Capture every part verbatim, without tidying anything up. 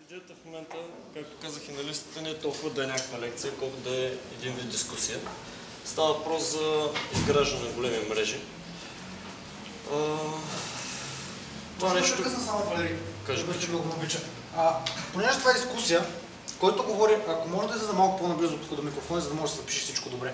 идеята в момента, както казах и на листата, не е толкова да е някаква лекция, колкото да е един вид дискусия. Става въпрос за изграждане на големи мрежи. А... Това нещо... Ще късна само, Валери. Кажи. Да го обича. А, понеже това е дискусия, който говори, ако може да излезе малко по-наблизо тук до микрофона, за да може да се запише всичко добре.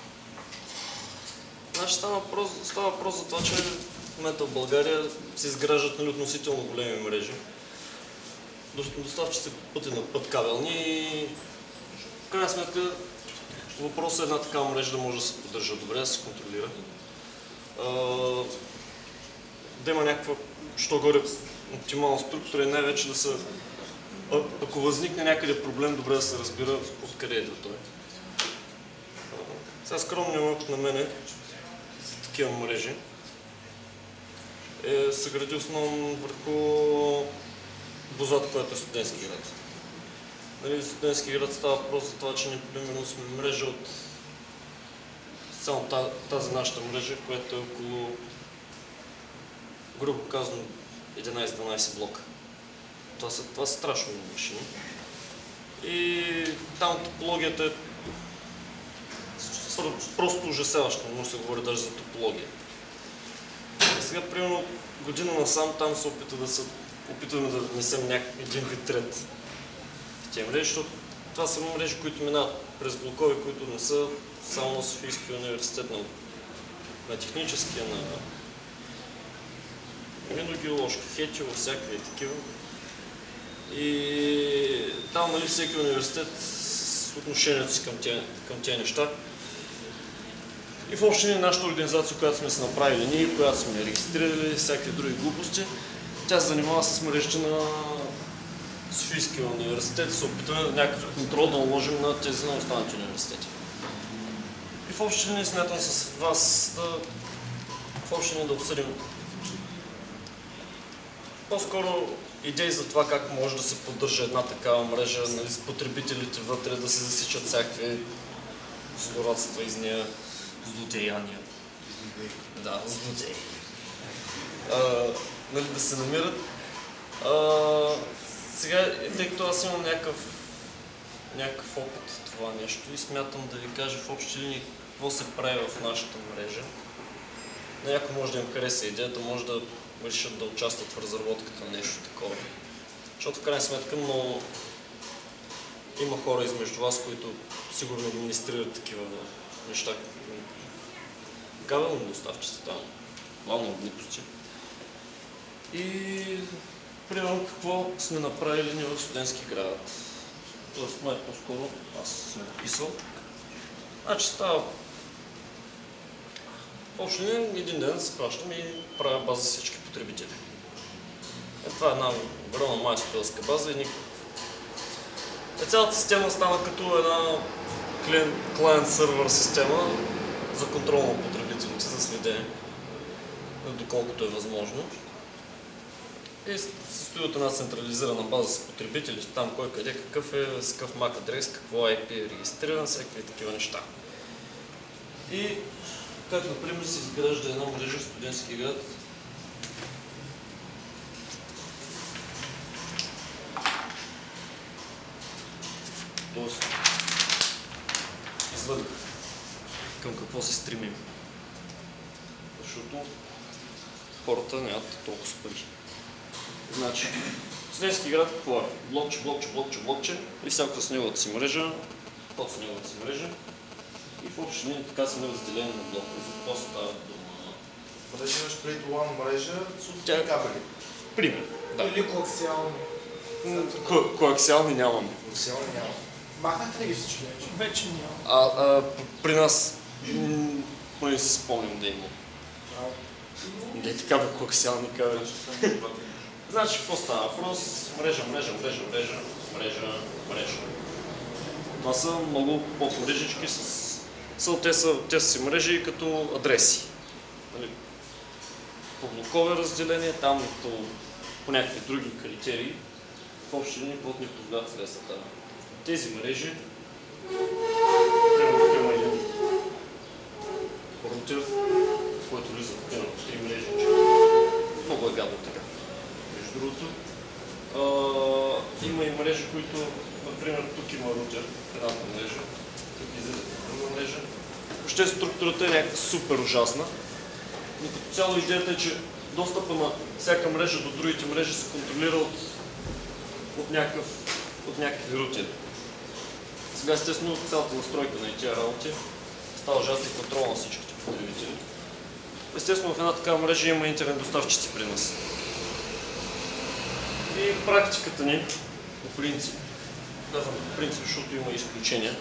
Значи става въпрос, става въпрос за това, че в момента в България се изграждат, нали, относително големи мрежи. Доставчици пъти на път кабелни и в крайна сметка въпросът е една такава мрежа да може да се поддържа добре, да се контролира. А, да има някаква, що горе, оптимална структура и най-вече да са, ако възникне някъде проблем, добре да се разбира откъде е до той. Сега скромният опит на мене за такива мрежи е се гради основно върху Бозлат, който е студентски град. Нали, студентски град става въпрос за това, че ние примерно сме мрежа от само тази нашата мрежа, която е около, грубо казано, единайсет-дванайсет блока. Това са, това са страшно много машини. И там топологията е просто ужасяващо, не може да се говори даже за топология. И сега, примерно, година насам там се опита да се опитваме да внесем някакъв един вид ред в тези мрежи, защото това са мрежи, които минават през блокове, които не са само на Софийския университет, на, на техническия, на миногеоложки, хетио, всякакви такива. И там, нали, всеки университет с отношението си към тези, към тези неща. И в общи нашата организация, която сме се направили ние, която сме регистрирали, всякакви други глупости, тя се занимава с мрежите на Софийския университет, се опитваме някакъв контрол да наложим на тези на останалите университети. И в общи линии смятам с вас да, в общи линии да обсъдим по-скоро идеи за това как може да се поддържа една такава мрежа, нали, с потребителите вътре, да се засичат всякакви злорадства из нея, злодеяния. Да, злодеи. Нали, да се намират. А, сега, тъй като аз имам някакъв, някакъв опит в това нещо и смятам да ви кажа в общи линии какво се прави в нашата мрежа. На някой може да им хареса идеята, може да решат да участват в разработката на нещо такова. Защото в крайна сметка много има хора измежду вас, които сигурно администрират такива неща. Кабелни доставчици там, главно глупости. И примерно какво сме направили ние в студентски град. Тоест, май по-скоро аз съм написал. Значи става общо един ден се хващам и правя база за всички потребители. Е, това е една огромна MySQL база и никаква. Е, цялата система стана като една клиент-сервер система за контрол на потребителите, за следение, доколкото е възможно. И се състои от една централизирана база с потребителите, там кой къде, какъв е, с какъв мак адрес, какво ай пи е регистриран, всякакви такива неща. И как, например, се изгражда една мрежа в студентски град. Тоест, извън към какво се стремим. Защото хората нямат толкова пари. Значи, студентски град какво е? Блокче, блокче, блокче, блокче и всяко с неговата си мрежа, под с неговата си мрежа. И в общи линии така са разделени на блокове. За какво става дума? Мрежа имаш преди лан мрежа с Тя... кабели. Пример, да. Или коаксиални. Ко- коаксиални нямаме. Коаксиални няма. Махнахте ли ги всички вече? Вече няма. А, а при нас, поне си спомням да има. Да е такава коаксиални кабели. Значи, какво става? Въпрос мрежа, мрежа, мрежа, мрежа, мрежа, мрежа. Това са много по-мрежички с... Са, те, са, те са си мрежи като адреси. Нали? По блокове разделение, там по, по някакви други критерии, в общи линии под ни позволят средствата. Тези мрежи, примерно има един рутер, в който влизат примерно три мрежи. Много е гадно така. Между другото, А, има и мрежи, които, например, тук има рутер, едната мрежа, тук излиза друга мрежа. Въобще структурата е някаква супер ужасна, но като цяло идеята е, че достъпа на всяка мрежа до другите мрежи се контролира от, от, някакъв, от някакви рутери. Сега естествено цялата настройка на тия работи става ужасен контрол на всичките потребители. Естествено в една такава мрежа има интернет доставчици при нас. И практиката ни, по принцип, казвам по принцип, защото има изключения,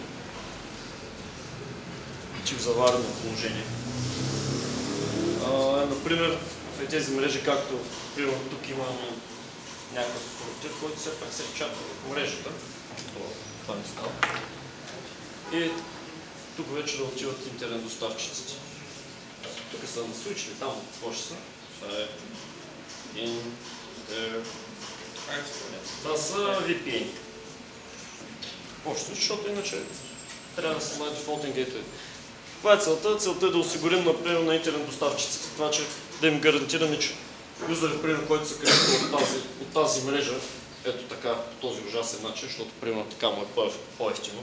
тип заварено положение. А, например, в тези мрежи, както примерно тук имам някакъв рутер, който все пак се чата в мрежата. Това не става. И тук вече да отиват интернет доставчиците. Тук са на свичли, там какво ще са? Това е интер... Това са ви пи ен. Общо, защото иначе трябва да се сложи дефолтен гейтвей. Каква е целта? Целта е да осигурим, например, на интернет доставчиците това, че да им гарантираме, че юзери, примерно, който се крепи от тази, от тази мрежа, ето така, по този ужасен начин, защото, примерно, така му е по-ефтино,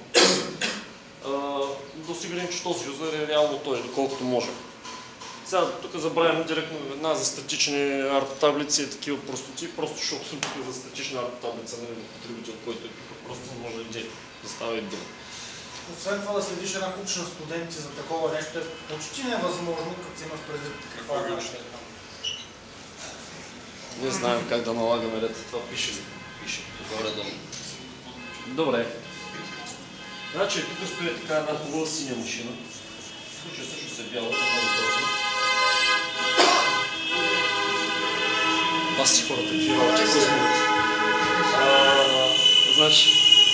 да осигурим, че този юзер е реално той, доколкото може. Сега тук забравяме директно една за статични арт таблици и такива простоти, просто защото тук е за статична арт таблица, нали, потребител, който е тук, просто не може да става и дума. Освен това да следиш една куча на студенти за такова нещо е почти невъзможно, като си имаш предвид каква е нашата. Не знаем как да налагаме ред, това пише ли? Пише, горе-долу. Добре. Значи тук стои така една хубава синя машина. В случая също се бяла, е много грозно. Аз си хората ги работи, какво сме. Значи,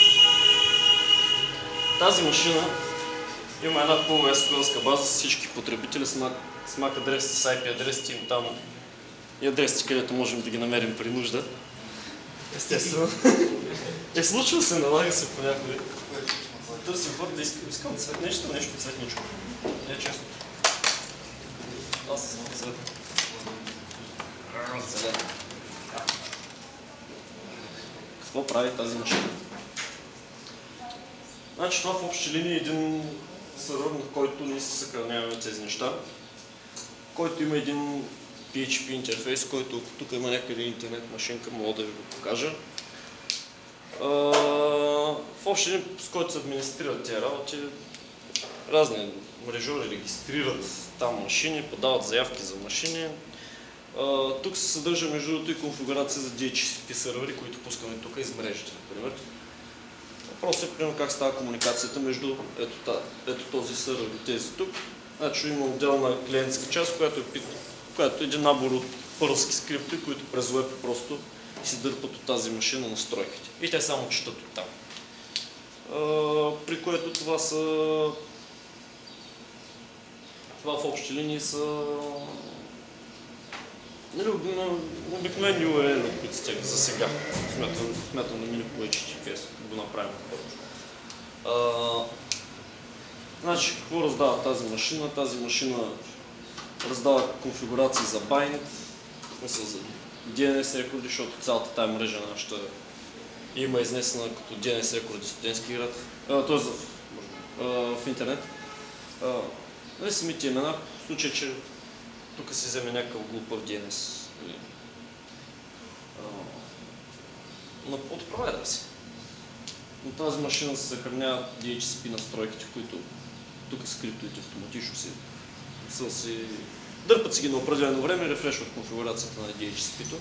тази машина има една хубава ес кю ел-ска база с всички потребители с мак адресите, с ай пи адресите им там и адресите, където можем да ги намерим при нужда. Естествено. Е, случва се, налага се понякога. Търсим хората да искам, искам цвет, нещо, нещо цветничко. Не е честно. Аз съм цвет. Зелен. Какво прави тази машина? Значи това в общи линии е един сервер, на който ние се съхраняваме тези неща, който има един пи ейч пи интерфейс, който тук има някъде интернет машинка, мога да ви го покажа. В общи линии, с който се администрират тези работи, разни мрежори регистрират там машини, подават заявки за машини. Тук се съдържа между другото и конфигурация за ди ейч си пи сервери, които пускаме тук из мрежите, например. Въпросът е, примерно, как става комуникацията между ето, ето този сервер и тези тук. Значи има отделна клиентска част, която е, която е един набор от пърски скрипти, които през веб просто си дърпат от тази машина настройките. И те само четат от там. При което това са... Това в общи линии са... Нали, обикновени ю ар ел, които сте за сега. Смятам, смятам да мине по ейч ти ти пи ес, да го направим първо. Значи, какво раздава тази машина? Тази машина раздава конфигурации за bind, мисля за ди ен ес рекорди, защото цялата тая мрежа нашата има изнесена като ди ен ес рекорди студентски град, т.е. в, в интернет. Нали, самите имена, в случай, че тук се вземе някакъв глупав ди ен ес. От провайдера си. На тази машина се съхраняват ди ейч си пи настройките, които тук скриптовете автоматично си, са си дърпат си ги на определено време и рефрешват конфигурацията на ди ейч си пи-то.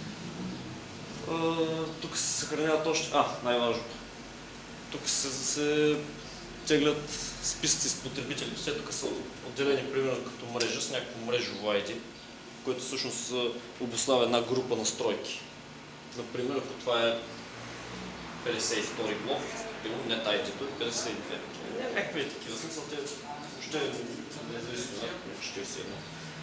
Тук се съхраняват още... А, най-важното. Тук се, се теглят списъци с потребителите. Те тук са отделени примерно като мрежа с някакво мрежово ай ди, което всъщност обославя една група настройки. Например, ако това е петдесет и втори блок, нет ай ди-то е петдесет и две. Някакви такива смисъл, те ще е независимо за четиридесет и едно.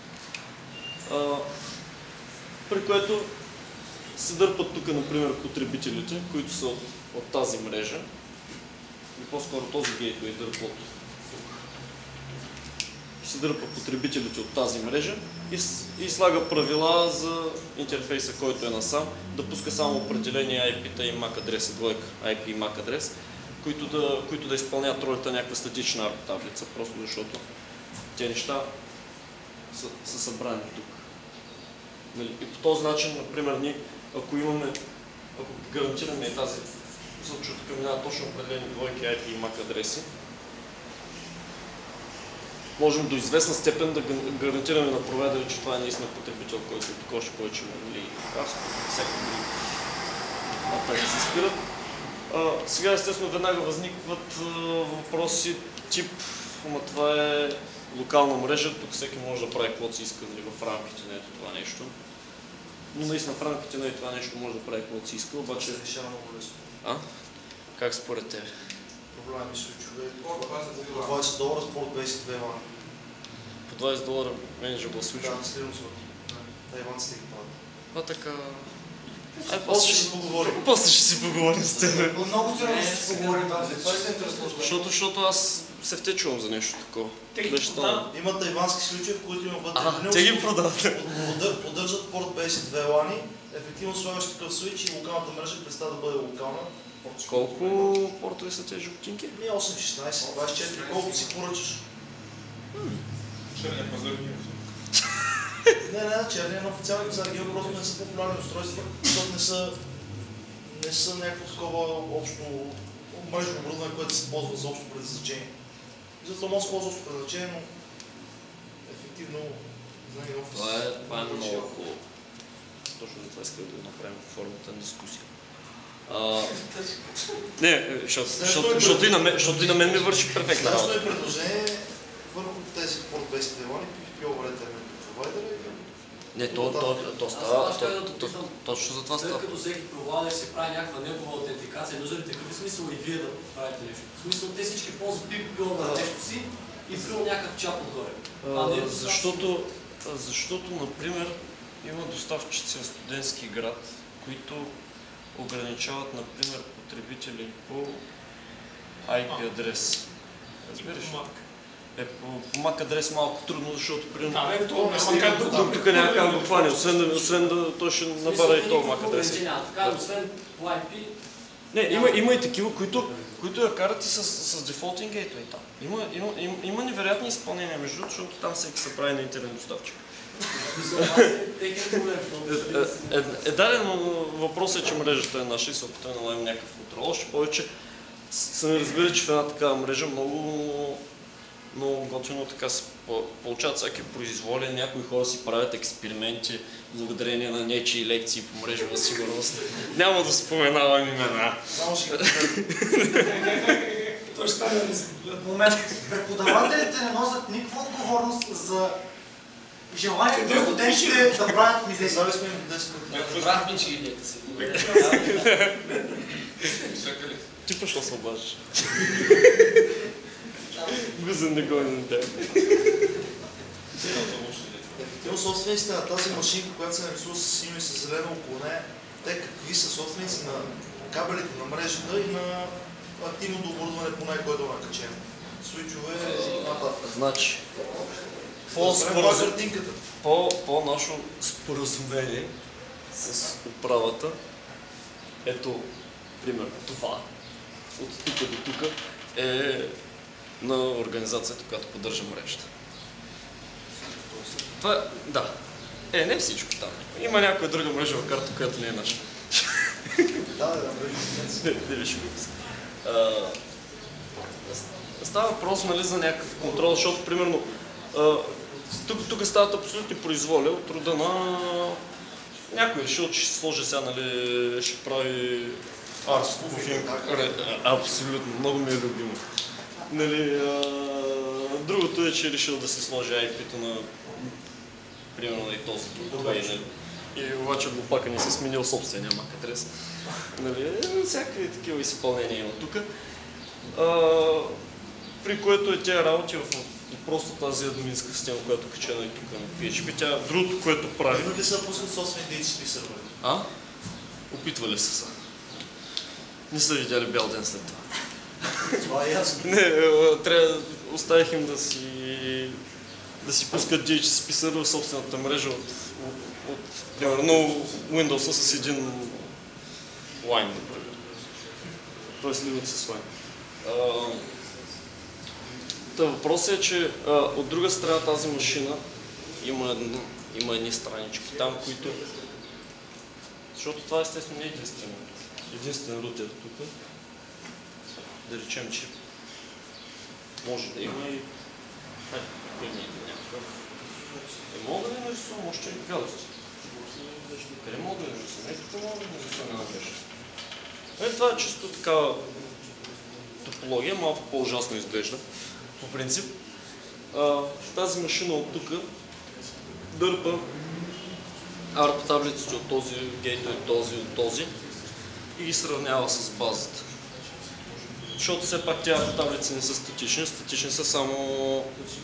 При което се дърпат тук, например, потребителите, които са от, от тази мрежа, и по-скоро този гейтвей дърпа от тук. си дърпа потребителите от тази мрежа и, и слага правила за интерфейса, който е насам, да пуска само определени ай пи-та и мак адреса, двойка ай пи и мак адрес, които да, които да изпълняват ролята някаква статична таблица, просто защото тези неща са, са събрани тук. Нали? И по този начин, например, ние, ако имаме, ако гарантираме и тази случай, тук минава точно определени двойки ай пи и мак адреси, можем до известна степен да гарантираме на провайдера, че това е наистина потребител, който е тук още повече нали, аз, всяко други атаки се спират. А, сега естествено веднага възникват а, въпроси тип, ама това е локална мрежа, тук всеки може да прави каквото си иска нали, в рамките на ето това нещо. Но наистина в рамките на ето това нещо може да прави каквото си иска, обаче... Се решава много лесно. А? Как според тебе? Проблеми случаи. По двайсет долара спорт двайсет и две лани. По двайсет долара менеджер го случва. Да, следно са. Тайванците ги правят. А така... Ай, После ще си поговорим. После ще си поговорим с теб. Много сериозно ще си поговорим тази. Това е интересно. Защото, защото аз се втечувам за нещо такова. Беше стана. Има тайвански случаи, в които има вътре. А, те ги продават. Поддър- Поддържат порт двайсет и две лани, ефективно слагаш такъв свич и локалната мрежа престава да бъде локална. Колко портове са тези жълтинки? Ми осем, шестнайсет, двайсет и четири, колкото си поръчаш. Черния пазар ги има. Не, не, черния на официални пазари ги има, просто не са популярни устройства, защото не са, не са някакво такова общо мрежно оборудване, което се ползва за общо предназначение. Затова може да се ползва общо предназначение, но ефективно за него Това е, това е много хубаво. Точно за това исках да го направим в формата на дискусия. А, не, защото, защото, защото, и на мен, защото и на мен ми върши перфектна Нашето работа. е предложение върху тези порт двайсет и две лани, пи-оборите на провайдера и Не, то, то, то става, то, то, то, точно за това След става. като всеки провайдер се прави някаква негова аутентикация, нужда ли такъв смисъл и вие да правите нещо? В смисъл те всички ползват пип-било на нещо си и било някакъв чап отгоре. Това не е А, достатъчно. защото, защото, например, има доставчици в студентски град, които ограничават, например, потребители по ай пи адрес. Разбираш? Е, по, по мак адрес малко трудно, защото примерно... Да, бе, то не няма как да Тук, тук няма как да го хване, освен, да- освен да той ще набара и то мак адрес. Така, освен по ай пи, Не, има, има и такива, които, които я карат и с, с дефолтинг gateway там. Има, има, има, има невероятни изпълнения, между другото, защото там всеки се прави на интернет доставчик. теки проблем. Е, е, е, даден въпрос е, че мрежата е наша и се опитаме да налагаме някакъв контрол. Още повече се разбира, че в една такава мрежа много, много готино така се по- получават всяки произволи. Някои хора си правят експерименти благодарение на нечии лекции по мрежова сигурност. Няма да споменавам имена. само ще ги кажа. Той ще стане В момента преподавателите не носят никаква отговорност за желанието на студентите да правят мизери. Казали сме им десет пъти. Разбрахме, че идете си. всяка ли? Ти пъщо се обаждаш? Гузен не гони на теб. Ефективно собствениците на тази машинка, която се нарисува с синьо и с зелено около нея, те какви са собственици на кабелите на мрежата и на активното оборудване по нея, което е накачено. Свичове и нататък. Значи, По по, това е споразум... картинката. по, по наше споразумение с управата, ето, примерно това, от тук до тук е на организацията, която поддържа мрежата. Това е, да. Е, не всичко там. Има някоя друга мрежова карта, която не е наша. Да, да, да, мрежа. Не, не виж го. А, Става въпрос нали, за някакъв контрол, защото примерно а, тук, тук стават абсолютни произволи от рода на някой решил, че ще сложи сега, нали, ще прави арспуфинг. Абсолютно, много ми е любимо. Нали, а, другото е, че е решил да се сложи ай пи-то на примерно и този това и, нали, и обаче глупака не си сменил собствения мак адрес. Нали, всякакви такива изпълнения има тук. При което е тя работи в просто тази админска система, която е качена и тук на пи ейч пи. Тя другото, което прави... Виждате ли са пускат собствени ди ейч си пи сервери? А? Опитвали са се. Не са видяли бял ден след това. Това е ясно. Не, трябва, оставих им да си да си пускат ди ейч си пи сервер в собствената мрежа от, от, от примерно Windows с един лайн, например. Тоест Linux с лайн. Та въпросът е, че а, от друга страна тази машина има, едно, има едни странички там, които... Защото това естествено не е единствено. Единствен рутер тук. Да речем, че може да има и... Хайде, кой не е някакъв. Е, мога да ви нарисувам още и гадости. Къде мога да ви нарисувам? Ето тук мога да ви нарисувам една грешка. Е, това е чисто такава топология, малко по-ужасно изглежда. По принцип, а, тази машина от тук дърпа арп таблиците от този гейтвей, от този, от този и ги сравнява с базата. Защото все пак тези таблици не са статични, статични са само,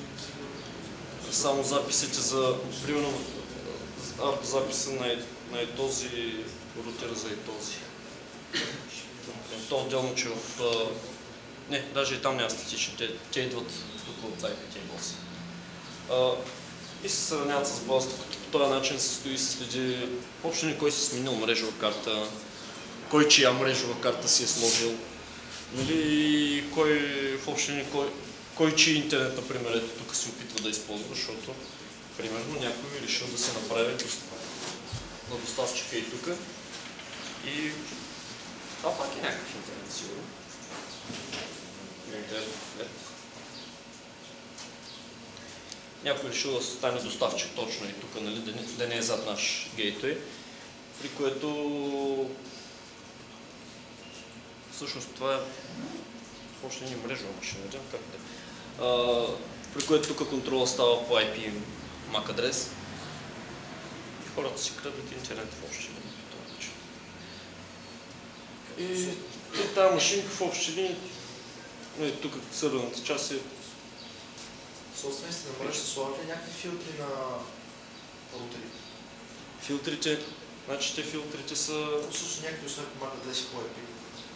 само записите за, примерно, арп записа на, на този рутер за и този. То отделно, че в... Не, даже и там няма статични, те, те идват тук от ай пи tables. И се сравняват с базата, като по този начин се стои и се следи въобще не кой си сменил мрежова карта, кой чия мрежова карта си е сложил, нали, кой въобще не кой, кой чий интернет, например, ето тук се опитва да използва, защото примерно някой е решил да се направи на доставчика и тук. И това пак е някакъв интернет, сигурно. Интернет. Някой решил да стане доставчик точно и тук, нали, да, не, да не е зад наш гейтвей, при което всъщност това е още не мрежова машина, не знам как да е. При което тук контрола става по ай пи мак адрес и хората си крадат интернет в общи линии по този начин. И, и тази машинка в общи линии, тук сървърната част е... Собствениците на мрежа слагат ли някакви филтри на рутерите? Филтрите, значи те филтрите са... Също някакви основни мак адреси по ай пи.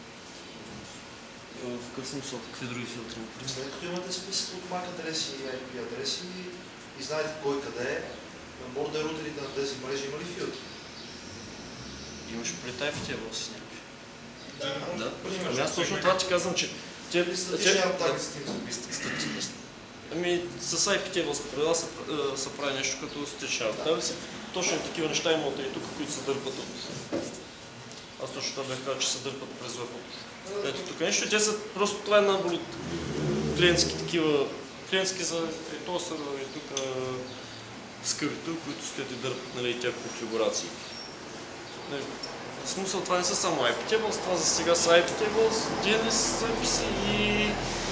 В какъв смисъл? Какви други филтри? След като имате списък от мак адреси и ай пи адреси и знаете кой къде е, на борда рутерите на тези мрежи има ли филтри? Имаш пред ай пи tables с някакви. Да. Да. Ами аз точно това ти казвам, че... Те, Статични аптаблиците им статични. Ами с ай пи tables правила се, се прави нещо като статични аптаблици. Точно такива неща има от и тук, които се дърпат от... Аз точно това бях казал, че се дърпат през веб от... Ето тук нещо. Те са просто това е набор от клиентски такива... Клиентски за и този сервер и тук скрипто, които стоят и дърпат, нали, и тях конфигурации. В смисъл това не са само ай пи tables, това за сега са ай пи tables, ди ен ес записи и...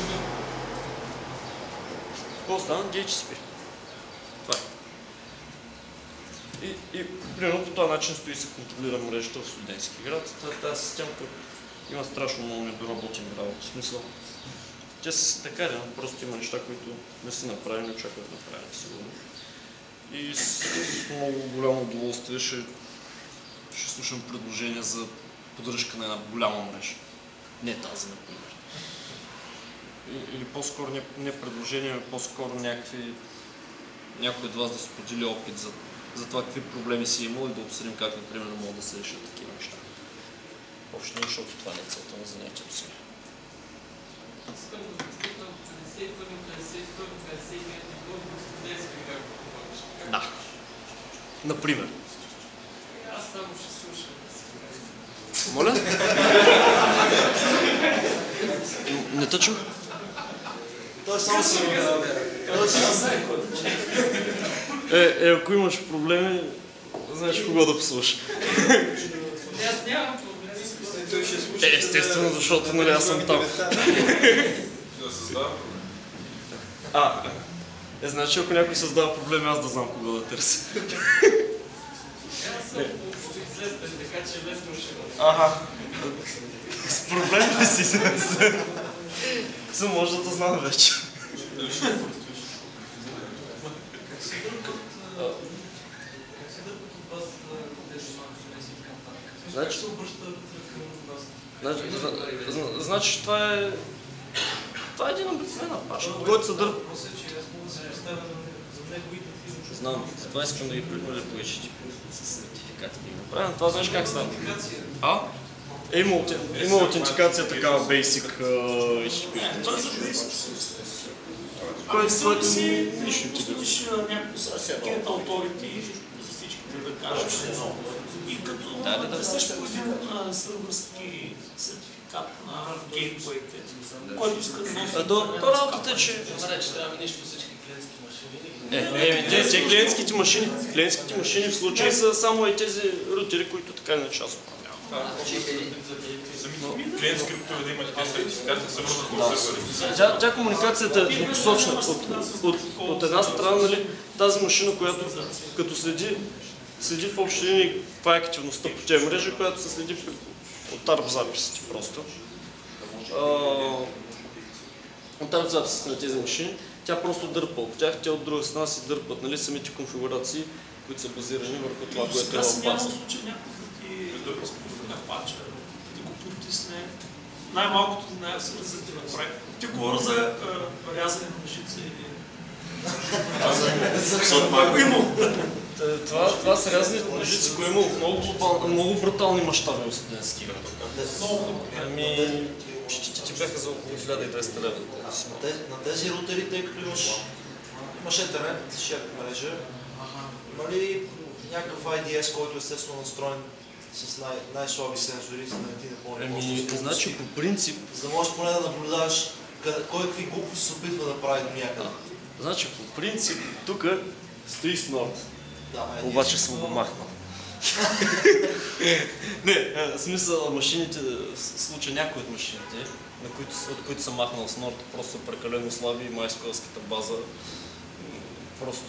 Какво стана? ди ейч си пи. Това е. И, и примерно по този начин стои и се контролира мрежата в студентски град. Тази системка има страшно много недоработени работи. В смисъл, те са си така, но просто има неща, които не са направени, очакват да направим сигурно. И с много голямо удоволствие ще, ще слушам предложения за поддръжка на една голяма мрежа. Не тази, например. Или по-скоро не, не предложения, а по-скоро някакви... Някой от вас да сподели опит за, за това какви проблеми си имал и да обсъдим как, например, могат да се решат такива неща. Въобще не, защото това не е целта на занятието си. Искам да попитам петдесет и първи, петдесет и втори, петдесет и трети блок до студентски град. Да. Например. Аз само ще слушам да си кажа. Моля? Не тъчам? Той само се Е, е, ако имаш проблеми, знаеш кого да послушаш. Аз нямам проблеми. Е, естествено, защото нали аз съм там. Да създава. А, е, значи ако някой създава проблеми, аз да знам кого да търся. Аз съм общо известен, така че лесно ще го. Ага. С проблем ли си се? Съм може да знам вече. Значи, значи, значи това е... Това е един обикновен апаш, който се дърпа. Въпросът е, че аз мога да се представя за неговите фирми. Знам, затова искам да ги прехвърля повече с сертификати да ги направя. Това знаеш как става? А? Е, има, аути- има аутентикация такава basic и ще пише. Това за basic. Което, което си нищо ти да. пишеш някакво сертификат authority за всичките да кажеш едно. И като Да, да, да. търсиш по един а, сървърски сертификат на гейтвейте, който иска да носи. А, то, то работата е, че... Това че трябва да минеш по всички клиентски машини. Е, е, те, те клиентските машини, клиентските машини в случай са само и тези рутери, които така иначе аз управлявам. Клиентски рутери да имат тези сертификати се върнат по сервери. Тя, тя комуникацията е двупосочна. От, от, от една страна, нали, тази машина, която като следи, следи в общи линии каква е активността по тези мрежи, която се следи от арп записите просто. А, от арп записите на тези машини, тя просто дърпа от тях, тя от друга страна си дърпат, нали, самите конфигурации, които са базирани върху това, което е в Няма базата. случай някой да ти разпуфне пача, да го потисне. Най-малкото да не е свързан да направи. Ти говоря за а, рязане на жица или... Това, това са разни ножици, които има в много, глобал, много брутални мащаби от студентски град. Ами, щите ти бяха за около хиляда и двеста лева. На тези, на тези рутери, тъй като имаш, имаш интернет, шер мрежа, нали, някакъв ай ди ес, който естествено настроен с най- най-слаби сензори, за да не ти не помни Ами, значи по принцип, за да можеш поне да наблюдаваш къде, кой какви глупости се опитва да прави до някъде. значи по принцип, тук стои снорд, Да, ай ди ес. обаче съм го махнал. Не, в смисъл машините, в случай някои от машините, на които, от които съм махнал снорд, просто са прекалено слаби и MySQL-ската база просто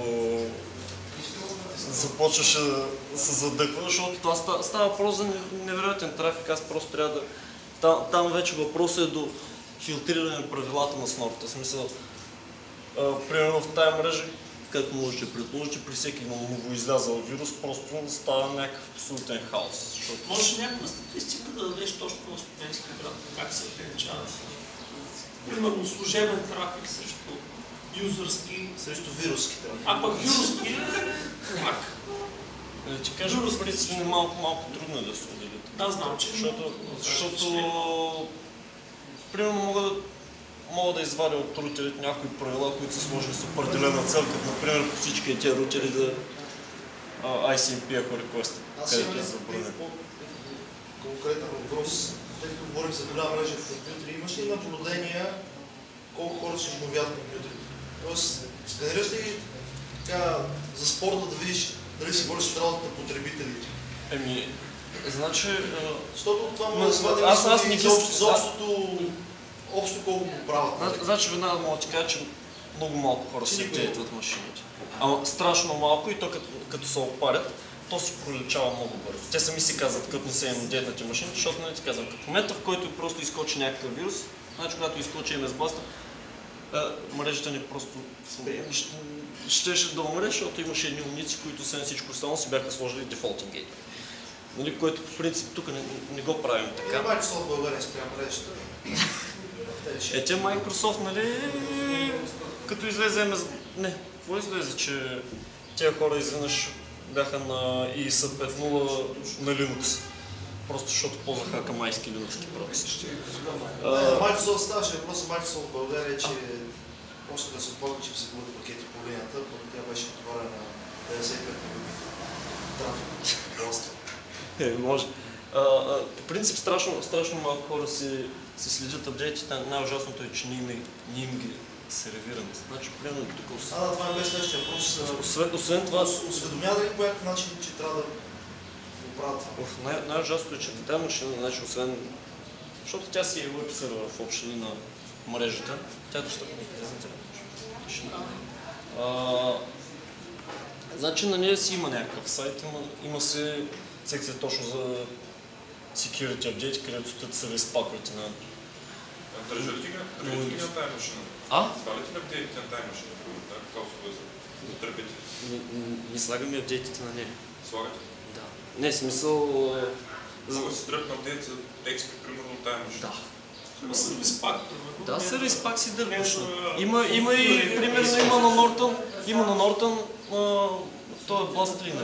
започваше да се задъхва, защото това става, става въпрос за невероятен трафик, аз просто трябва да... Там, там вече въпросът е до филтриране на правилата на снорта. В смисъл, а, примерно в тая мрежа, както можете да предположите, при всеки новоизлязъл вирус просто става някакъв абсолютен хаос. Защото... Може някаква статистика да дадеш точно на студентски град, как се ограничава. Примерно служебен трафик срещу юзърски, Срещу вируски трафик. а пък вируски пак. Да ти кажа, в принцип е малко, малко трудно е да се отделят. Да, знам, че... Защото, защото примерно мога да, мога да извадя от рутерите някои правила, които са сложени с определена цел, като например по всички тези рутери да ай си ем пи ако request, Аз имам където е един забранено. по-конкретен въпрос, тъй като говорим за голяма мрежа в компютри. Имаш ли наблюдения колко хора се обновяват компютри? Тоест, сканираш ли така за спорта да видиш дали си бориш с работата на потребителите? Еми, значи... а, Защото това Ма, може да свади аз- аз не ги- за, общ- за общото, общо колко го правят. зна- Значи веднага мога да ти кажа, че много малко хора се апдейтват машините. Ама страшно малко и то като, като се опарят, то си проличава много бързо. Те сами си казват, като не са им апдейтнати машините, защото не ти казвам, в момента в който просто изкочи някакъв вирус, значи когато изкочи ем ес Blast, мрежата ни просто ще, щеше да умре, защото имаше едни умници, които след всичко останало си бяха сложили дефолтинг гейт. Нали, което по принцип тук не, не го правим така. Така Microsoft България спрямо мрежата. Е, те Microsoft, нали, като излезе ем ес... Не, какво излезе, че тези хора изведнъж бяха на и ес пет точка нула на Linux. Просто защото ползваха камайски линукски прокси. Не, Microsoft ставаше въпрос за Microsoft в България, че после да се оплаква, че се бъдат пакети по линията, пък тя беше отворена на деветдесет и пет мегабита трафик. Доста. Е, може. А, а, по принцип страшно, страшно малко хора си, си следят апдейтите. Най-ужасното е, че ние им, ние им ги сервираме. Значи, примерно тук... ос- А, да, това е беше следващия въпрос. Освен, освен това, Осведомява ли по някакъв начин, че трябва да го правят това? Оф, най- най-ужасното е, че тази машина, значи, освен... Защото тя си е веб сервер в общини на мрежата, тя е достъпна и през интернет. А, значи на нея си има някакъв сайт, има, има си секция точно за security update, където стоят сервис паковете на... Държа ли ти на тази машина? А? Сваляте ли апдейтите на тази машина? Как се за потребители? Не, не, не слагаме апдейтите на нея. Слагате? Да. Не, смисъл... е, за- Мога да се дръпна апдейт за експи, примерно от тази машина. Да. Има сервис пак, примерно. Да, Не сервис да- пак си не дърпаш. да- Има, има и, примерно, има на Нортън, има на Нортън, а, той е Blast Cleaner.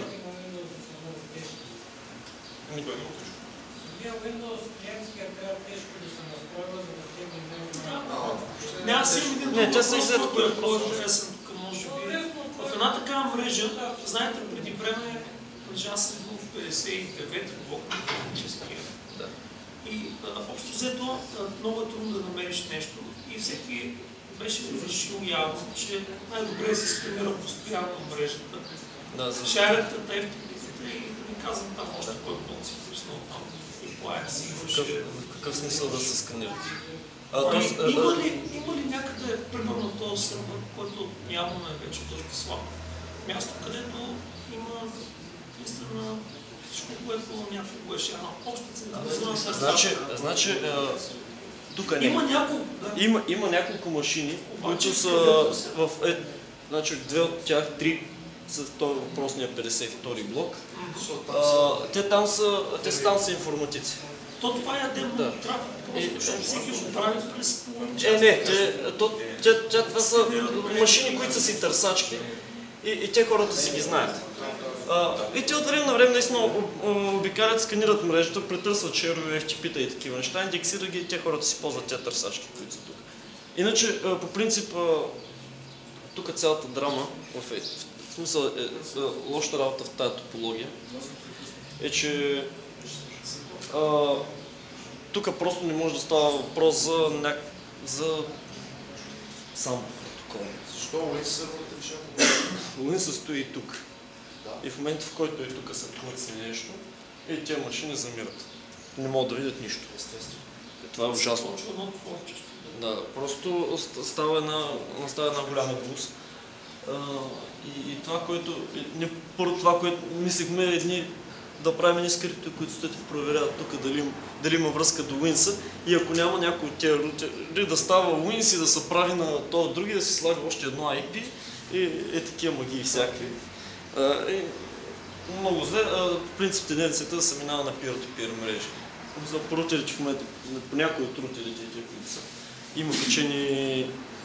Ами, Вие Windows клиентския трябва тежко да се настройва, за да те не може. Не, аз имам един Не, друг тя се въпрос, излезе който тук, е по-интересен тук, може би. В една такава мрежа, знаете, преди време, понеже аз съм бил в петдесет и девети блок на техническия. Да. И а, общо взето а, много е трудно да намериш нещо. И всеки беше решил явно, че най-добре е да се сканира постоянно мрежата. да, за... Шарятата, ефтиниците и да не казвам там още кой блок си пуснал там. И плая си Какъв, имаше. какъв смисъл да се сканират? А, Ами, тоест, а, има, а, ли, има ли някъде, примерно този сървър, който явно е вече доста слаб, място, където има наистина всичко, което някакво беше една обща централизирана сърца? Значи, значи а, тук Има няма. няколко, да. Има, има няколко машини, Обаче, които са където са? в... Е, значи две от тях, три са в този въпросния петдесет и втори блок. А, те там са, те там са информатици. То това е демо Да. трафик, Е, просто защото всеки го прави през половин час. Е, не, те, то, те, те, това са машини, които са си търсачки и, и те хората си ги знаят. А, и те от време на време наистина об- об- обикалят, сканират мрежата, претърсват шерове, еф ти пи-та и такива неща, индексират ги и те хората си ползват тези търсачки, които са тук. Иначе, а, по принцип, а, тук цялата драма, в, е, в смисъл, е, е, лошата работа в тази топология, е, че а, тук просто не може да става въпрос за, няк... за сам протокол. Защо Win серверът решава? Лин се стои и тук. И в момента, в който е тук се клъцне нещо, и тези машини замират. Не могат да видят нищо. Естествено. И това е ужасно. Точно едно творчество. Да, просто ст- става една, става една голяма глус. А, и, и това, което... И, не, първо това, което мислихме едни да правим едни скрипти, които стоят и проверяват тук дали, им- дали има връзка до Winsa и ако няма някой от тези рутери да става Wins и да се прави на този други, да си слага още едно ай пи и е такива магии всякакви. А, и, много зле. А, по принцип тенденцията да се минава на peer-to-peer мрежи. За по рутерите в момента, по някои от рутерите, които са, има качени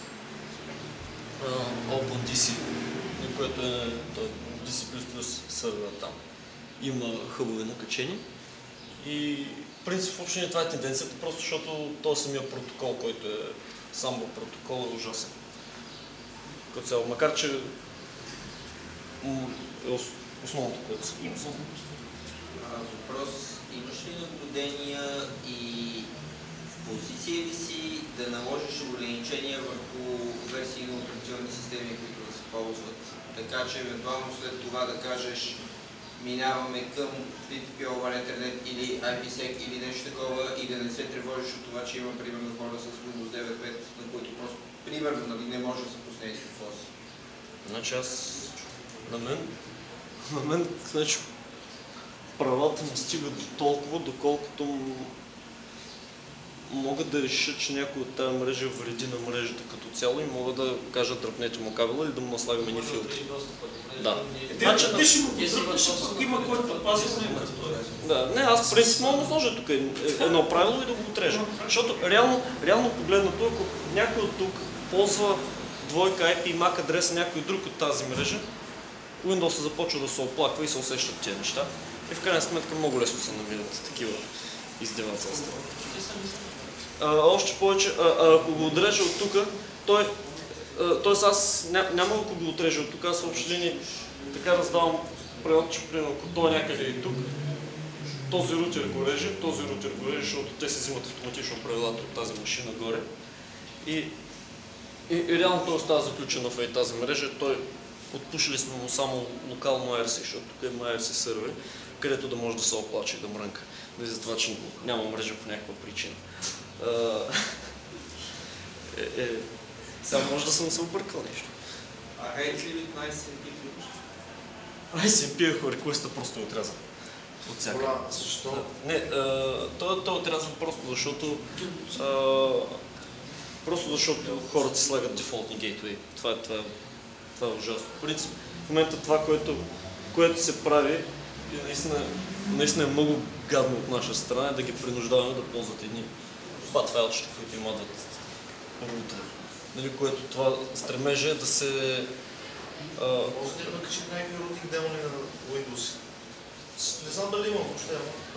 uh, OpenDC, което е ди си плюс плюс сервера там. Има хъбове накачени и в принцип въобще не това е тенденцията, просто защото то самия протокол, който е самбо протокол е ужасен. Като цяло, макар че м, е ос- основното, което се има. А, въпрос, имаш ли наблюдения и в позиция ли си да наложиш ограничения върху версии на операционни системи, които да се ползват? Така че евентуално след това да кажеш минаваме към пи ти пи over Ethernet или ай пи сек или нещо такова и да не се тревожиш от това, че има примерно хора с Windows девет точка пет, на които просто примерно нали, не може да се пусне еди какво си. Значи аз, на мен, на мен, значи, правата ми стигат до толкова, доколкото м- могат да решат, че някой от тази мрежа вреди на мрежата като цяло и могат да кажат дръпнете му кабела или да му наслагаме едни филтри. Да. Значи, Значи, те ще му Те си потръпнеш, имат пък има който пази снимка. Да, не, аз в принцип мога да сложа тук едно правило и да го отрежа. Защото реално, реално погледнато, ако някой от тук ползва двойка ай пи MAC адреса някой друг от тази мрежа, Windows започва да се оплаква и се усещат тези неща. И в крайна сметка много лесно се намират такива издевателства. А, още повече, а, а, ако го отрежа от тук, той, а, т.е. аз ня, няма ако го отрежа от тук, аз в общи линии така раздавам превод, че примерно ако той някъде е тук, този рутер го реже, този рутер го реже, защото те се взимат автоматично правилата от тази машина горе. И, и, и реално той остава заключен в е тази мрежа, той отпушили сме му само локално ай ар си, защото тук има ай ар си сервери, където да може да се оплаче и да мрънка. Нали, за това, че няма мрежа по някаква причина. А, е, е, сега може да съм се объркал нещо. А рейт лимит на ай си ем пи ключ? ай си ем пи ако реквеста просто е отрязан. От всяка. Добре, защо? Не, а, той, той е отрязан просто защото а, просто защото хората си слагат дефолтни гейтвей. Това е, това е, това е ужасно. В принцип, в момента това, което, което се прави, е наистина, наистина е много гадно от наша страна, е да ги принуждаваме да ползват едни пад файлчета, които имат рута. Нали, което това стремеже е да се... А... Може да накачим някакви рутинг демони на Windows. Не знам дали има въобще.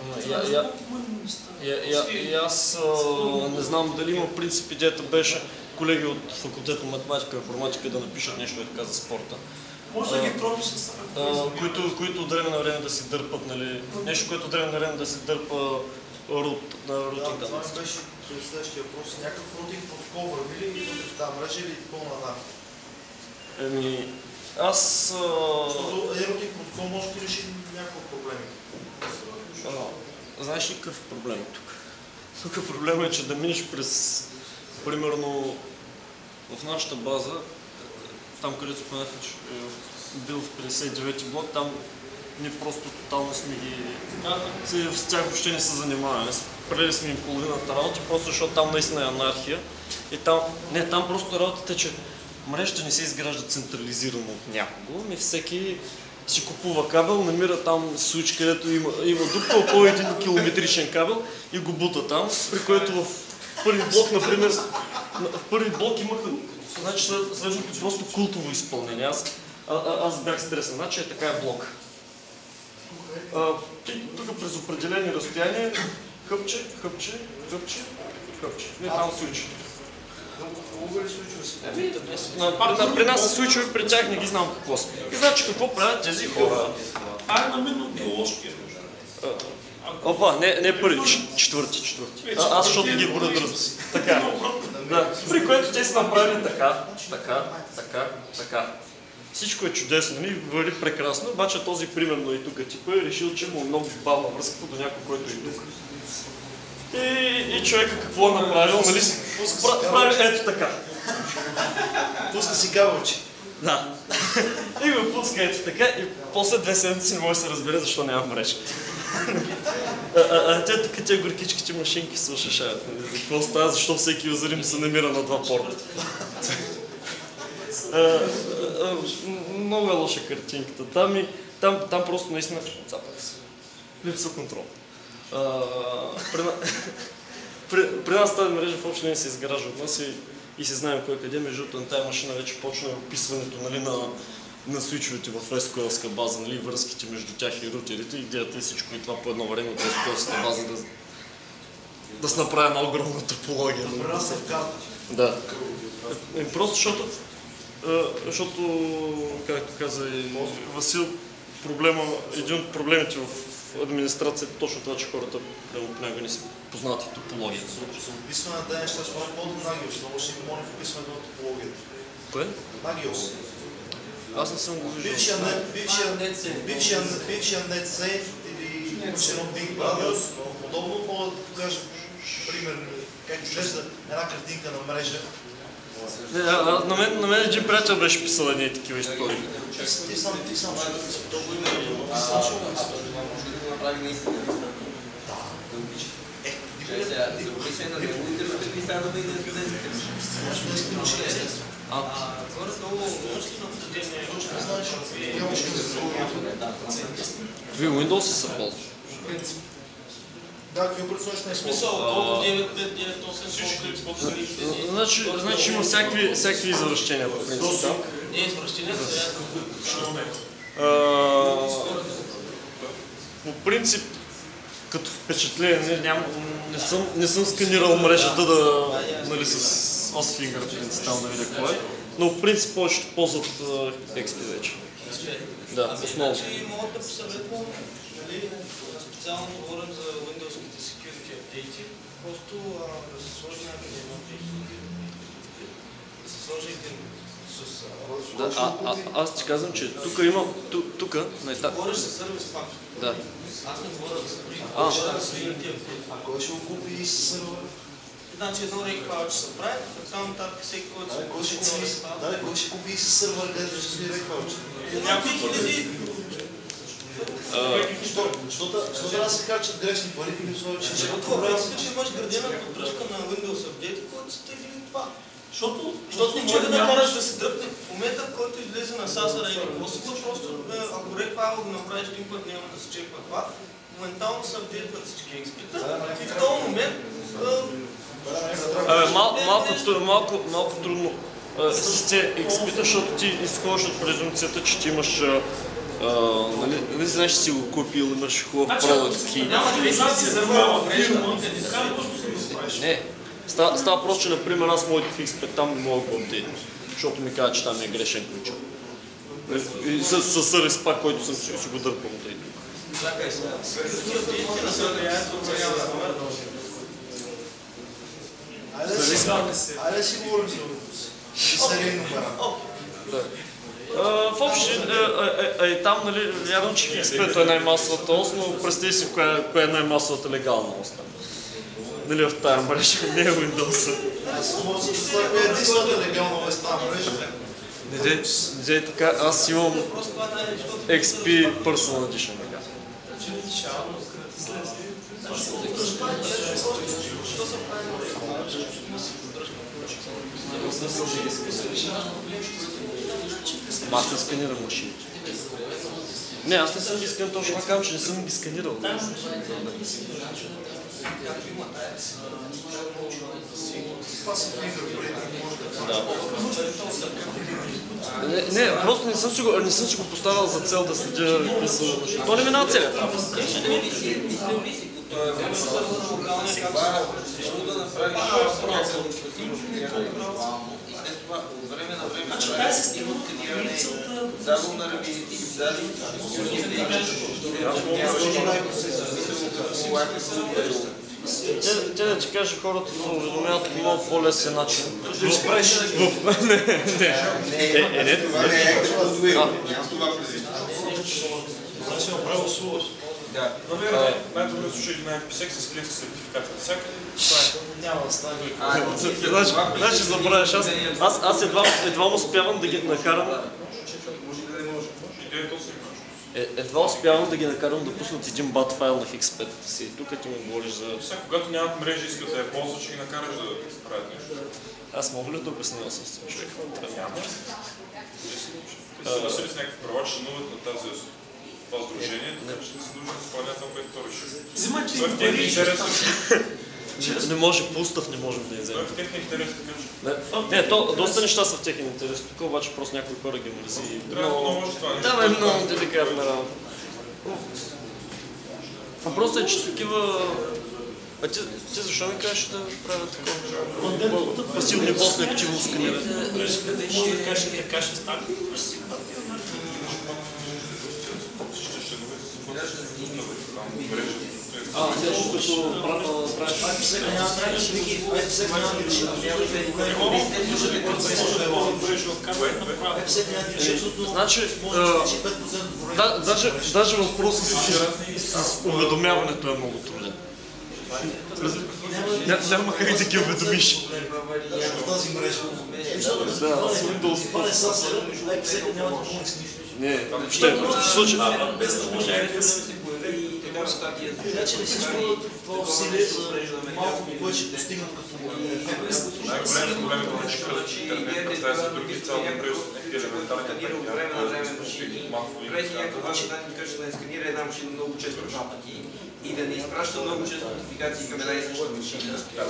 И аз а, не знам дали има принцип, идеята беше колеги от факултета математика и информатика да напишат нещо и така за спорта. Може да ги тропиш с които, които от време на време да си дърпат, нали, нещо, което от време на време да си дърпа рут, на рутинг. Да, това ми беше следващия въпрос. Някакъв рутинг протокол върви ли в тази мрежа или пълна анархия? Еми, аз... Защото един рутинг протокол може да реши някакво проблеми. А, знаеш ли какъв проблем е тук? Тук проблема е, че да минеш през, примерно, в нашата база, там където споменах, че е бил в петдесет и девети блок, там ние просто тотално сме ги... С тях въобще не се занимаваме. Спрели сме им половината работа, просто защото там наистина е анархия. И там, не, там просто работата е, че мрежата не се изгражда централизирано от някого, ми всеки си купува кабел, намира там случай, където има, има дупка около един километричен кабел и го бута там, при което в първи блок, например, в първи блок имаха, значи следното просто култово изпълнение. Аз, а, а, аз бях стресен, значи е така е блок. А, тук през определени разстояния, хъпче, хъпче, хъпче, хъпче. Не там случай. При нас са случаи, при тях не ги знам какво са. И значи какво правят тези хора? А, на мен биология. Опа, не, не първи, четвърти, четвърти. А, аз защото ги бъда дръз. Така. Да. При което те са направили така, така, така, така. Всичко е чудесно, нали? Върви прекрасно, обаче този примерно и тук типа е решил, че му е много бавна връзката до някой, който е тук. И, и човека какво е направил, нали? Прави ето така. Пуска си кабелче. Да. И го пуска ето така и после две седмици не може да се разбере защо няма мрежа. А, а, а те тук тия горкичките машинки слушаш, а, какво става, защо всеки юзер им се намира на два порта. А, а, много е лоша картинката. Там, и, там, там просто наистина цапах се. Липсва контрол. А, при, при, при нас тази мрежа в общи не се изгражда от нас и, и си знаем кой къде. Между другото на тази машина вече почна описването, нали, на, на свичовете в ес ку ел-ска база, нали, връзките между тях и рутерите. Идеята е всичко и това по едно време от ес ку ел-ска база да, да се направи една огромна топология. Да прерасне в карта. Да. И просто защото, защото, както каза и Васил, проблема, един от проблемите в администрацията е точно това, че хората понякога не са познати топологията. За описване на тези неща, ще бъде по-до Nagios, много ще има в описването на топологията. Кое? Nagios. Аз не съм го виждал. Бившия нет, бившия, бившия, бившия NetSaint или едно Big Brothers, подобно мога да покажа пример как изглежда една картинка на мрежа. Не, а, на, мен, на мен един приятел беше писал едни такива истории. Ти сам, ти сам ще писал. Толкова има А, а, може да го направи наистина. Да. Е, За описване на неговите разкрити става да бъде да десете. може да искам да ще е. А, Горе-долу научно обсъдение. Не знаеш, нямаш да се ви Windows се ползва. Да, какви операционни ще не Смисъл, колко девет пет девет осем, колко Xbox One. Значи, значи има всякакви, всякакви извращения по принцип там. Не е извращение, По принцип, като впечатление, ням, не, съм, не съм сканирал мрежата да, нали, с ос Fingerprint там да видя какво е, но в принцип повечето ползват uh, икс пи вече. Да, основно. Значи мога да посъветвам, нали, специално говорим за Windows-ките security update, просто а, да се сложи някъде едно да се сложи един с... Да, а, а, аз ти казвам, че тук има, тук, на етап. Говориш за сервис пак. Да. Аз не говоря за сервис. А. А кой ще го купи и с сървър? Значи едно рейкваут ще се прави, оттам нататък всеки, който се Кой ще купи и да, кой ще купи и с сървър, където ще стои рекваучер? някои хиляди. Защото трябва да се качат грешни пари, при условие, че ще Това е, че имаш градина поддръжка на Windows Update, който се тегли това. Защото, Защото не чека да караш да се дръпне. В момента, в който излезе на сасара или косата, просто ако рекваут го направиш един път, няма да се чеква това. Моментално се апдейтват всички експита и в този момент Абе, мал, малко, тру- малко, малко трудно а, с те експита, защото ти изхождаш от презумцията, че ти имаш а, а, нали, нали знаеш, че си го купил, имаш хубав Значи, продукт. ако няма реализация за моя фирма, така може да го правиш. Не, става, става просто, че например аз моят експет там не мога да го апдейтна, защото ми казва, че там е грешен ключ. И с, с съвест пак, който съм си, си го дърпал да и тук. Чакай сега. Какви са влиянието на номер? Айде си говорим за Windows. Серийно номера. Да. А, в общи, е, е, е, там, нали, вярвам, че Хикспето е най-масовата ос, но представи си коя, коя е най-масовата легална ос там. Нали, в тая мрежа, не е Windows. Аз мога да се коя е единствената легална ос тази мрежа. Не, де, де, така, аз имам екс пи Personal Edition. Така. Аз не сканирам машините. Не, аз не съм ги сканирал, точно това казвам, че не съм ги сканирал. Да. Не, не, просто не съм, си го, не съм си го поставил за цел да следя какви са машини. То не минава целият трафик. Мислил ли си, мислил ли си по този въпрос, сега защо да направиш правилно пасивно сканиране визуално и след това от време на време да правиш пасивно сканиране, задо на ревизити, задо Те да ти кажа, хората се уведомяват по много по-лесен начин. Да спреш. Не, не. Е, не, това не е Няма това предвид. Значи направо услуга. Да. Навярно, най-добре случай на еф пи ес икс с клиентска сертификат навсякъде. Това е. Няма да стане. Значи, значи забравяш, аз, аз, аз едва, едва успявам да ги накарам. Идеята си имаш. Е, едва успявам да ги накарам да пуснат един бат файл на хикспетата си. Тук ти ми говориш за... Сега, когато нямат мрежа и искат да я ползват, ще ги накараш да правят нещо. Аз мога ли да обясня съм с този човек? Няма. Те са насили с някакви права, че членуват на тази това сдружение, така че се дължи да изпълнят това, което то реши. Взимайте Това е в техния интерес. Не може, по устав не можем да я Това е вземем. в техния интерес, така че. Не, не, то, доста неща са в техен интерес. Тук обаче просто някои хора ги мързи. Трябва да много може това. Да, е много деликатна работа. Въпросът е, че такива... А ти, ти защо ми кажеш да правя такова? Пасивни после активно сканиране. Може да кажеш така ще стане. А, нещо като правиш... Сега няма да правиш Вики. Айде сега няма да реши. Значи, да, даже, даже въпросът с, с уведомяването е много труден. Ня, няма как да ги уведомиш. В тази мрежа. Да, с Windows. Това не са сега. Айде сега няма да помогнеш нищо. Не, ще в случай. Без да може да се Така че не си спомнят това усилие за малко, което ще постигнат като ефект. Най-големите проблеми това, че кръват интернет, представя за други цялата мрежа, някакви елементарни атаки, от време на време някакви машини, мафови преди неща. някакъв важен ден кажа да не сканира една машина много често два пъти и да не изпраща много често нотификации към една и съща машина.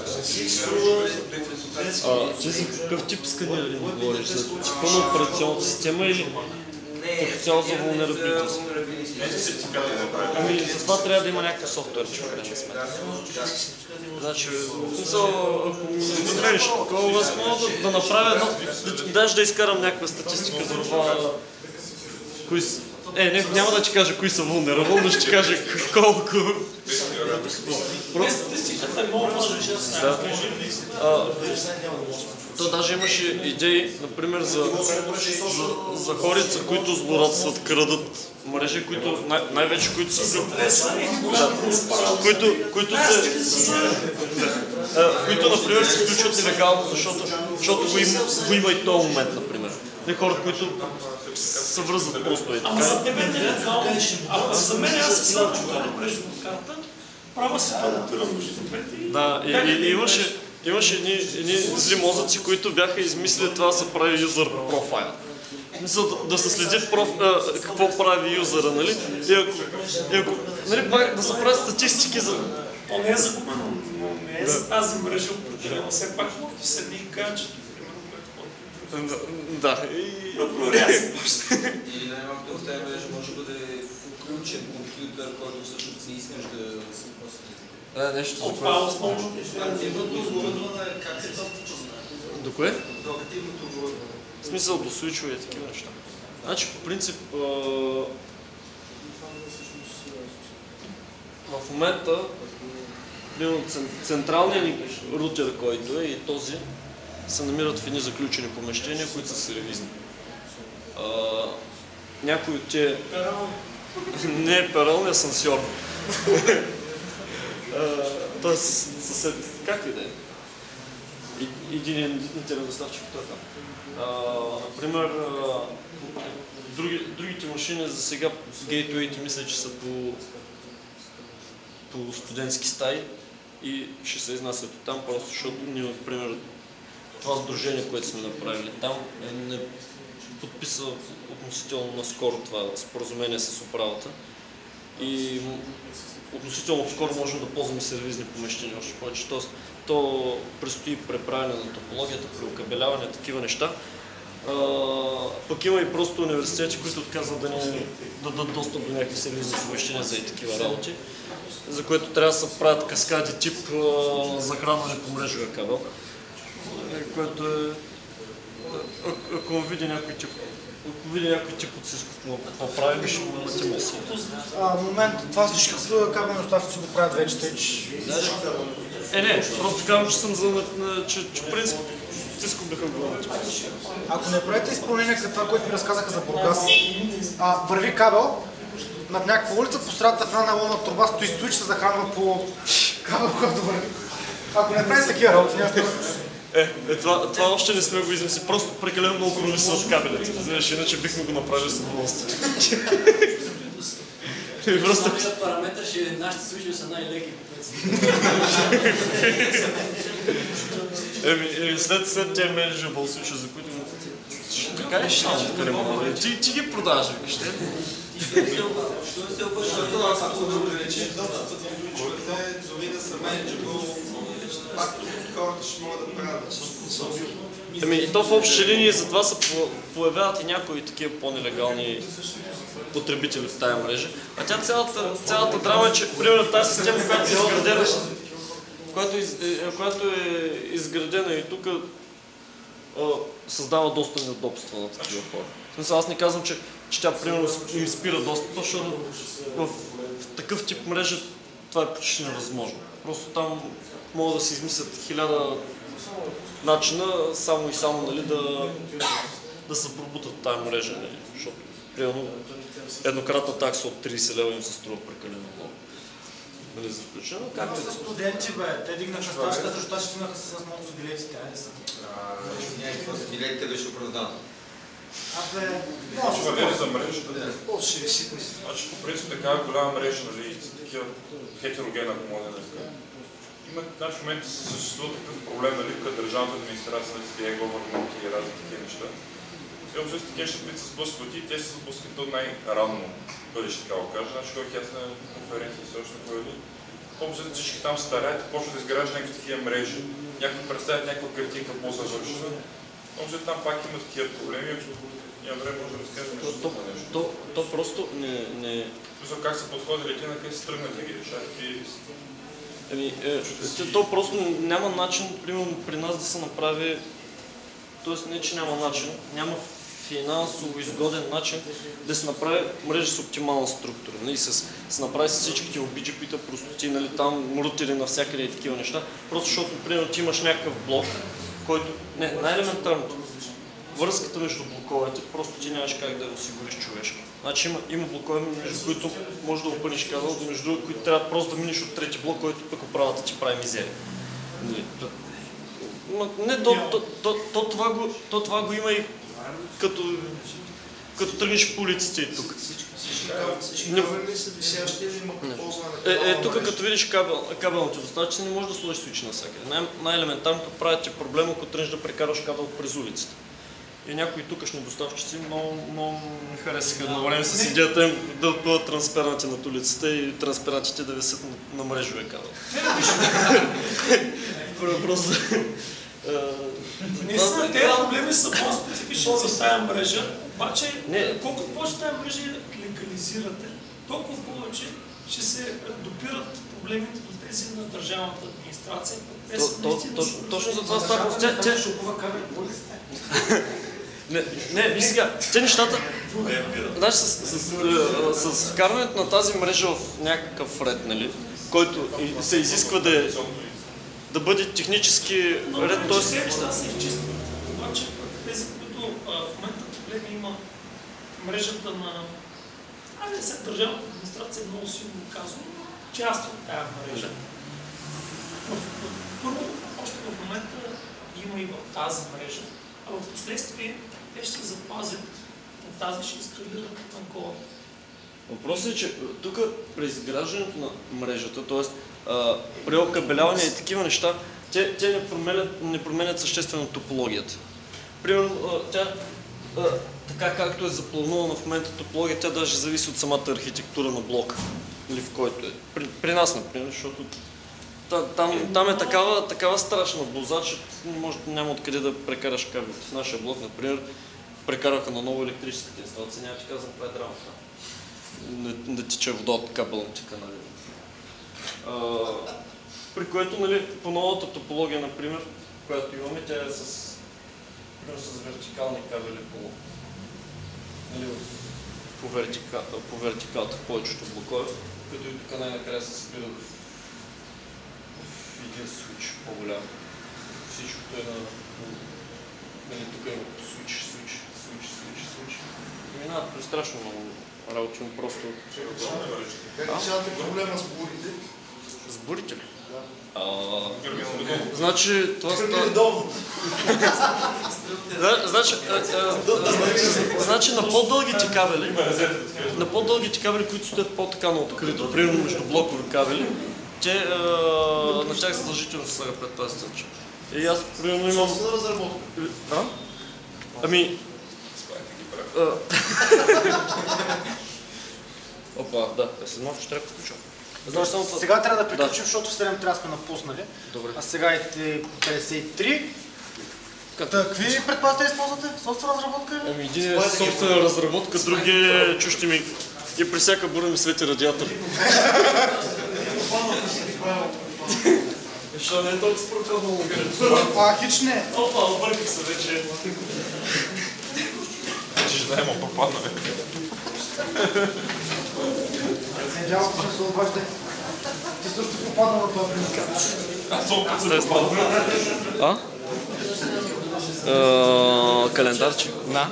А, ти за какъв тип сканиране говориш? За типа на операционната система или като цяло за vulnerability? Ами за това трябва да има някакъв софтуер, че в крайна сметка. Значи, в смисъл, ако ми намериш такова, аз мога да, да направя едно, даже да изкарам някаква статистика за това, кои са... Е, не, няма да ти кажа кои са vulnerable, но ще ти кажа колко. Просто... Да. А, то даже имаше идеи, например, за, за, за хорица, които злорадстват, крадат мрежи, които най- най-вече които са... Да, които, които се... Да, а, които, например, се включват нелегално, защото, защото го, има, го има и този момент, например. Не хора, които се връзват просто и Ама за така. тебе не е нелегално, а за мен аз се слагам това мрежа от карта, права си палатирам между двете. Да, и, и, и имаше, имаше едни, едни зли мозъци, които бяха измислили това да се прави юзър профайл. Мисля, да, да се следи проф, а, какво прави юзъра, нали? И ако, и ако нали, пак да се правят статистики за... То не е загубено, но не не е за тази мрежа определено. Все пак може да седи и гаджето, примерно, което Да, и... Или най-малкото в тази мрежа може да бъде включен компютър, който всъщност не искаш да... Да, нещо за това е възможно. Активното оборудване как се достъпва? До кое? До активното оборудване. В смисъл до свичове и такива неща. Значи по принцип а... в момента централният ни рутер, който е и този, се намират в едни заключени помещения, които са сервизни. А... Някой от тия... Не е перални, асансьор. Тоест съсед... Как ли да е? Един интернет доставчик той е там. Например, други, другите машини за сега гейтуейте мисля, че са по, по студентски стаи и ще се изнасят от там, просто защото ние, например, това сдружение, което сме направили там, не подписа относително наскоро това споразумение с управата и относително скоро можем да ползваме сервизни помещения още повече. Тоест, то предстои преправяне на топологията, преокабеляване, такива неща. А, пък има и просто университети, които отказват да ни дадат достъп до някакви сервизни помещения за и такива работи, за което трябва да се правят каскади тип а, захранване по мрежовия кабел, което е... А, ако види някой тип Ако види някой тип от Cisco какво прави, ще му имате си. Момент, това всички кабелни доставчици го правят вече, тъй че... Е, не, просто казвам, че съм за... че, че в принцип Cisco биха го имате. Ако не правите изпълнение като това, което ми разказаха за Бургас, а, върви кабел над някаква улица, по средата в една нейлонна труба стои свич, се захранва по кабел, който върви. Ако не правите такива работи, няма да... Е, е това, това още не сме го измисли, просто прекалено много прови са от кабелите. Знаеш, иначе бихме го направили с удоволствие. Просто параметър ще нашите случаи са най-леки по принцип. Еми, еми след, след тия manageable случаи, за които ще кажеш само така не мога. Ти, ти ги продаваш, викаш, те? Що се обършва, ако да ограничи достъпът до ключовете, дори да са manageable, пак хората ще могат да правят. Ами и то в общи линии затова се появяват и някои такива по-нелегални потребители в тая мрежа. А тя цялата, цялата драма е, че примерно тази система, която е изградена, която, из, която е изградена и тук създава доста неудобства на такива хора. В смисъл, аз не казвам, че, че тя примерно им спира достъпа, защото в, в такъв тип мрежа това е почти невъзможно. Просто там могат да се измислят хиляда начина само и само, нали, да, да се пробутат в тази мрежа, нали, защото примерно еднократна такса от трийсет лева им се струва прекалено много. Нали, за включено? Както са студенти, бе, те дигнаха стачка, защото ще имаха с много с билетите, айде са. Някакви това с билетите беше оправдано. Абе, може да бъде за мрежата. Ще виси. Значи по принцип такава голяма мрежа, нали, такива хетерогенна, ако може да кажа. Има, значи, в момента съществува такъв проблем, нали, като държавната администрация, нали, с e-government и разни такива неща. И общо с такива ще бъдат се сблъскват и те се сблъскват до най-ранно бъдеще, така го кажа. Значи, кой хят на конференция също провели. Общо всички там стараят, почват да изграждат някакви такива мрежи. Някой представят някаква картинка по-завършена. Общо там пак има такива проблеми. Няма време, може да разкажем нещо то, за нещо. То, то просто не... не... Мисля, как са подходили те, на къде се тръгнат да ги решат и... Еми, е, то просто няма начин, примерно при нас да се направи, т.е. не, че няма начин, няма финансово изгоден начин да се направи мрежа с оптимална структура, нали, с, се направи с всичките о би джи пи-та, простоти, нали, там рутери навсякъде и такива неща, просто защото, примерно, ти имаш някакъв блок, който, не, най-елементарното, връзката между блоковете, просто ти нямаш как да я осигуриш човешки. Значи има, има блокове, между които може да опънеш кабел, между другото, които трябва просто да минеш от трети блок, който пък управата ти прави мизерия. Не, то, то, то, то, това го, то това го има и като, като тръгнеш по улиците и тук. Е, е, тук като видиш кабел, кабелните доставчици, не можеш да сложиш свич навсякъде. Най- най-елементарното правят ти проблема, ако тръгнеш да прекараш кабел през улицата. И някои тукашни доставчици много, много не харесаха едно време с идеята им да бъдат транспернати над улицата и транспернатите да висят на, на мрежове кабел. Просто... Наистина, тези проблеми са по-специфични за тази мрежа, обаче колкото повече тази мрежа легализирате, толкова повече ще се допират проблемите до тези на държавната администрация. Точно за това става. Тя шопува кабели по улицата. Не, не, виж сега, те нещата, значи с, с, с, с вкарването на тази мрежа в някакъв ред, нали, който се изисква да, е, да бъде технически ред, т.е. Тези неща се изчистват, обаче тези, които в момента проблеми има мрежата на... Айде сега държавната администрация е много силно казано, част от тази мрежа. Първо, още в момента има и в тази мрежа, а в последствие те ще се запазят от тази, ще изкалират нагоре. Въпросът е, че тук при изграждането на мрежата, т.е. при окабеляване и такива неща, те, те не, променят, не променят съществено топологията. Примерно, тя, така както е запланувана в момента топология, тя даже зависи от самата архитектура на блока, или в който е. При, при нас, например, защото Там, там е такава, такава страшна буза, че може, няма откъде да прекараш кабелите. В нашия блок, например, прекараха на нова електрическата инсталация, няма ти казвам каква е драмата. Да тече вода от кабелните канали. А, при което, нали, по новата топология, например, която имаме, тя е с, пример, с вертикални кабели по, нали, по, вертика, по вертикалата в повечето блокове, като и тук най-накрая се спира един свич по-голям. Всичкото е на... Нали, тук има свич, свич, свич, свич, свич. Минават при страшно много работи, но просто... Как решавате проблема с бурите? С бурите ли? Значи това става... Значи, значи на по-дългите кабели, на по-дългите кабели, които стоят по-така на открито, примерно между блокови кабели, те на тях задължително се слага предпазни стъпчи. И аз примерно имам... Собствена разработка. А? Ами... Опа, да, след малко ще трябва да включа. Знаеш, само сега трябва да приключим, да. Защото в седем трябва да сме напуснали. Добре. А сега е петдесет и три. Какви предпазите използвате? Собствена разработка или? Ами един е собствена разработка, други е чущи ми. И при всяка бура ми свети радиатор. Защо не е толкова спрокълно? А, хич не. Опа, обърках се вече. Че ще даем попадна, бе. Надявам се, че се обажда. Ти също попадна на това предизвикателство. Аз толкова се попадна. А? Календарче? Да.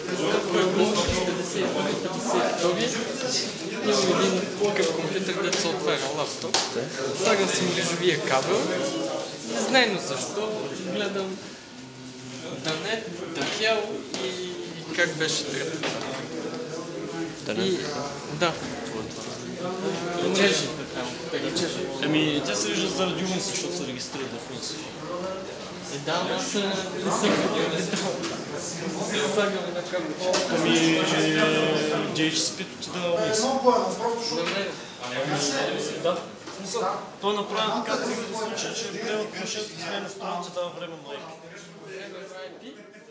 Имам един такъв компютър, където се отваря лаптоп. Слагам си мрежовия кабел. Незнайно защо гледам Данет, Дахел и как беше третата. И... Да. Речежи. Еми, те се виждат заради умиса, защото се регистрират в МИС. Е, да, но аз не съм видял. Слагам на кабел. Ами, ди ейч си пи-то ти дава МИС. Добре. Да. В смисъл, той е направен така, да се случи, че приемат машината, че не е настроен, че дава време на ай пи.